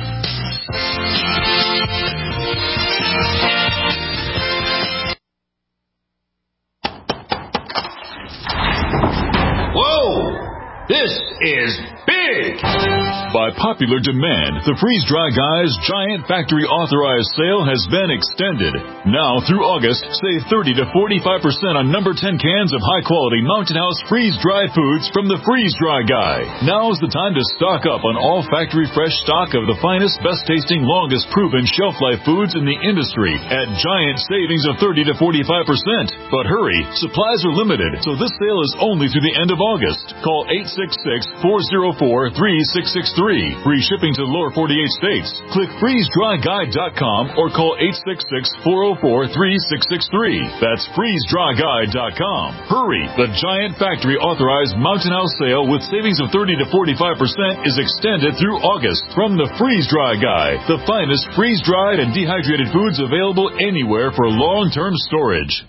This is big! By popular demand, the Freeze Dry Guy's giant factory authorized sale has been extended. Now through August, save thirty to forty-five percent on number ten cans of high quality Mountain House freeze dry foods from the Freeze Dry Guy. Now's the time to stock up on all factory fresh stock of the finest, best tasting, longest proven shelf life foods in the industry at giant savings of thirty to forty-five percent. But hurry, supplies are limited, so this sale is only through the end of August. Call eight six six, four oh four, three six six three. Free shipping to the lower forty-eight states. Click freeze dry guy dot com or call eight six six, four oh four, three six six three. That's freeze dry guy dot com. Hurry! The giant factory authorized Mountain House sale with savings of thirty to forty-five percent is extended through August from the Freeze Dry Guy, the finest freeze-dried and dehydrated foods available anywhere for long-term storage.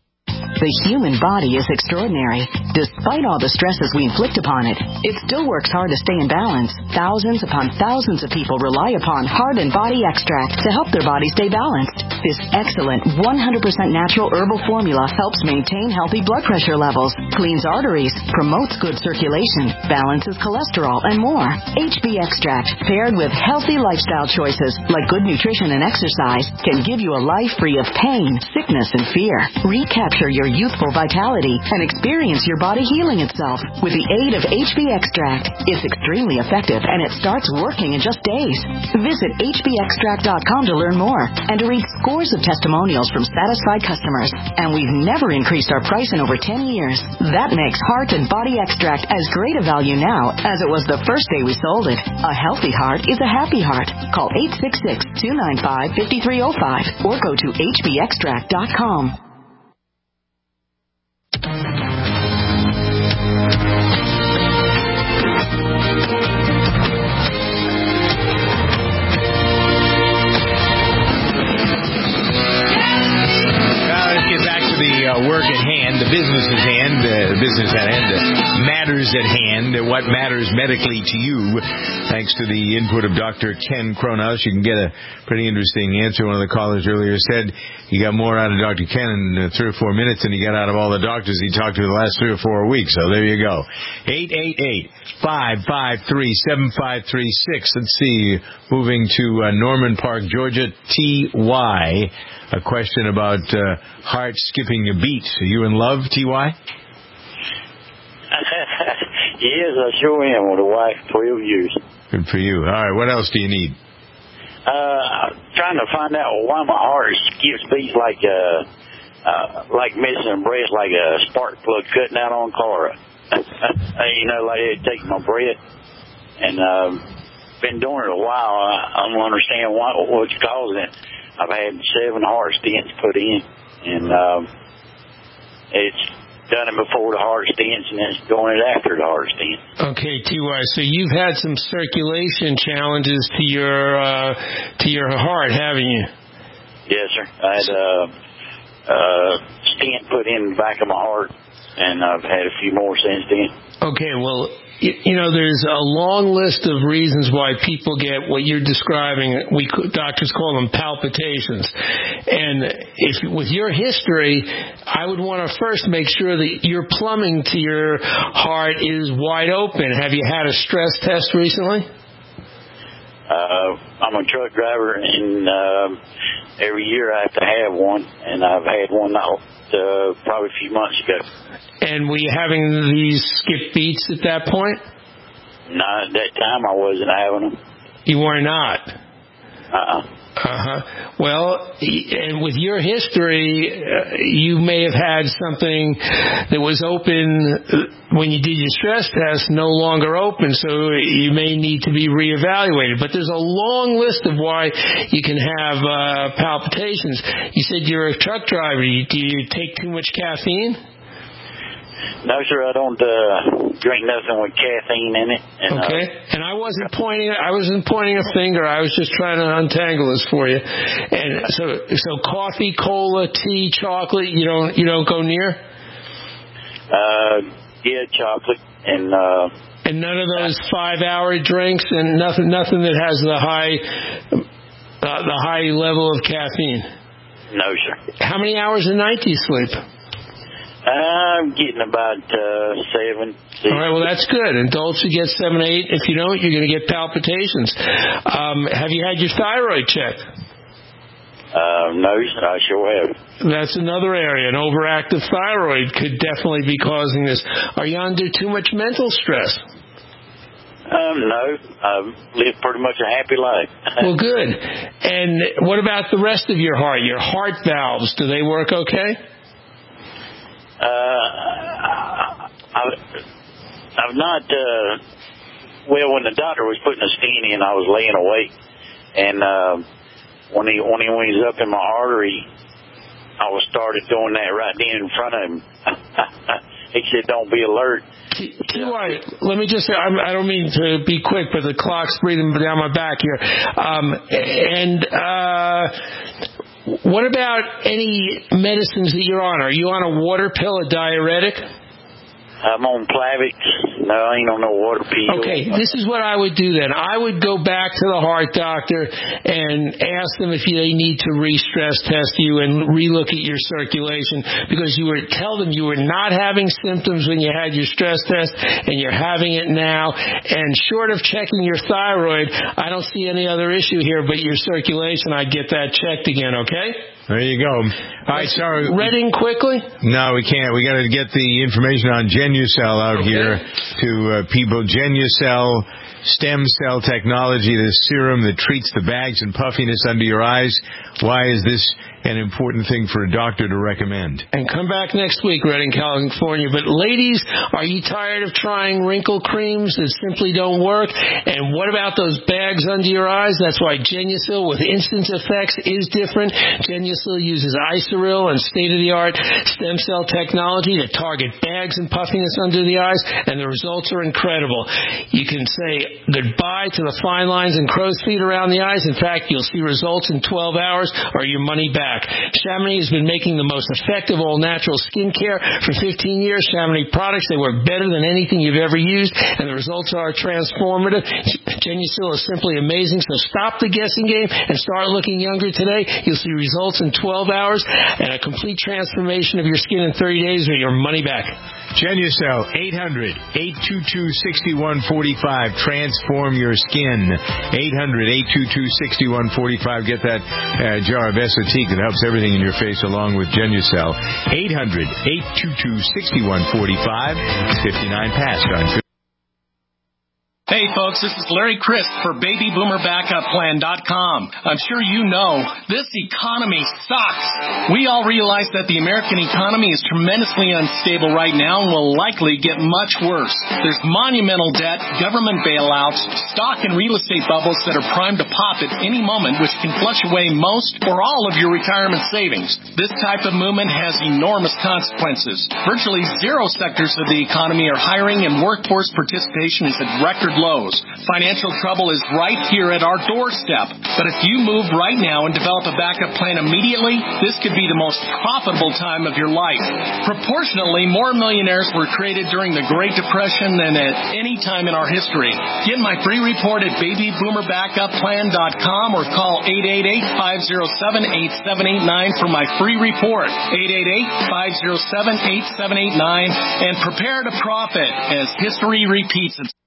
The human body is extraordinary. Despite all the stresses we inflict upon it, it still works hard to stay in balance. Thousands upon thousands of people rely upon Heart and Body Extract to help their body stay balanced. This excellent one hundred percent natural herbal formula helps maintain healthy blood pressure levels, cleans arteries, promotes good circulation, balances cholesterol, and more. H B Extract, paired with healthy lifestyle choices like good nutrition and exercise, can give you a life free of pain, sickness, and fear. Recapture your youthful vitality and experience your body healing itself with the aid of H B Extract. It's extremely effective and it starts working in just days. Visit H B extract dot com to learn more and to read scores of testimonials from satisfied customers. And we've never increased our price in over ten years. That makes Heart and Body Extract as great a value now as it was the first day we sold it. A healthy heart is a happy heart. Call eight six six, two nine five, five three zero five or go to H B extract dot com. Uh, work at hand, the business at hand, uh, business at hand, uh, matters at hand, uh, what matters medically to you. Thanks to the input of Doctor Ken Kronos, you can get a pretty interesting answer. One of the callers earlier said you got more out of Doctor Ken in uh, three or four minutes than you got out of all the doctors he talked to the last three or four weeks. So there you go. eight eight eight, five five three, seven five three six. Let's see. Moving to uh, Norman Park, Georgia, T Y. A question about uh, heart skipping a beat. Are you in love, T Y? Yes, I sure am with a wife, twelve years. Good for you. All right, what else do you need? Uh, I'm trying to find out why my heart skips beats like uh, uh, like missing a breath, like a spark plug cutting out on a car. You know, like it takes my breath. And uh, been doing it a while. I, I don't understand why, what's causing it. I've had seven heart stents put in, and um, it's done it before the heart stents, and it's doing it after the heart stent. Okay, T Y. So you've had some circulation challenges to your uh, to your heart, haven't you? Yes, sir. I had a uh, uh, stent put in the back of my heart, and I've had a few more since then. Okay, well, you know, there's a long list of reasons why people get what you're describing. We doctors call them palpitations. And if with your history, I would want to first make sure that your plumbing to your heart is wide open. Have you had a stress test recently? Uh, I'm a truck driver, and uh, every year I have to have one, and I've had one now, uh, probably a few months ago. And were you having these skip beats at that point? No, at that time I wasn't having them. You were not? Uh-uh. Uh-huh. Well, and with your history, uh, you may have had something that was open when you did your stress test, no longer open, so you may need to be reevaluated. But there's a long list of why you can have uh, palpitations. You said you're a truck driver. Do you take too much caffeine? No, sir, I don't uh, drink nothing with caffeine in it. And, okay, uh, and I wasn't pointing. I wasn't pointing a finger. I was just trying to untangle this for you. And so, so coffee, cola, tea, chocolate. You don't, you don't go near. Uh, yeah, chocolate and. Uh, and none of those five-hour drinks, and nothing, nothing that has the high, uh, the high level of caffeine. No, sir. How many hours a night do you sleep? I'm getting about uh, seven. Six. All right, well, that's good. Adults should get seven, eight. If you don't, you're going to get palpitations. Um, have you had your thyroid checked? Uh, no, I sure have. That's another area. An overactive thyroid could definitely be causing this. Are you under too much mental stress? Um, no, I've lived pretty much a happy life. Well, good. And what about the rest of your heart? Your heart valves, do they work okay? Uh, I've, I've not, uh, well, when the doctor was putting a stent in, I was laying awake. And, uh, when he, when he, when he was up in my artery, I was started doing that right then in front of him. He said, don't be alert. Too right. Let me just say, I'm, I don't mean to be quick, but the clock's breathing down my back here. Um, and, uh, what about any medicines that you're on? Are you on a water pill, a diuretic? I'm on Plavix. No, I ain't on no water pill. Okay, this is what I would do then. I would go back to the heart doctor and ask them if they need to re-stress test you and relook at your circulation, because you were tell them you were not having symptoms when you had your stress test and you're having it now. And short of checking your thyroid, I don't see any other issue here but your circulation. I'd get that checked again, okay? There you go. All right, sorry. Reading quickly? No, we can't. We got to get the information on Genucell out okay. here to uh, people. Genucell stem cell technology, the serum that treats the bags and puffiness under your eyes. Why is this an important thing for a doctor to recommend? And come back next week, Redding, California. But ladies, are you tired of trying wrinkle creams that simply don't work? And what about those bags under your eyes? That's why Genucell with instant effects is different. Genucell uses Isoril and state-of-the-art stem cell technology to target bags and puffiness under the eyes, and the results are incredible. You can say goodbye to the fine lines and crow's feet around the eyes. In fact, you'll see results in twelve hours or your money back. Chamonix has been making the most effective all-natural skincare for fifteen years. Chamonix products, they work better than anything you've ever used, and the results are transformative. Genucell is simply amazing, so stop the guessing game and start looking younger today. You'll see results in twelve hours and a complete transformation of your skin in thirty days or your money back. Genucell, eight hundred, eight two two, six one four five. Transform your skin. eight hundred, eight two two, six one four five. Get that uh, jar of Esotique that helps everything in your face along with Genucell. eight hundred, eight two two, six one four five. fifty-nine past on. Hey folks, this is Larry Crisp for baby boomer backup plan dot com. I'm sure you know, this economy sucks. We all realize that the American economy is tremendously unstable right now and will likely get much worse. There's monumental debt, government bailouts, stock and real estate bubbles that are primed to pop at any moment, which can flush away most or all of your retirement savings. This type of movement has enormous consequences. Virtually zero sectors of the economy are hiring, and workforce participation is at record lows. Financial trouble is right here at our doorstep. But if you move right now and develop a backup plan immediately, this could be the most profitable time of your life. Proportionately, more millionaires were created during the Great Depression than at any time in our history. Get my free report at baby boomer backup plan dot com or call eight eight eight, five oh seven, eight seven eight nine for my free report. eight eight eight, five oh seven, eight seven eight nine, and prepare to profit as history repeats itself.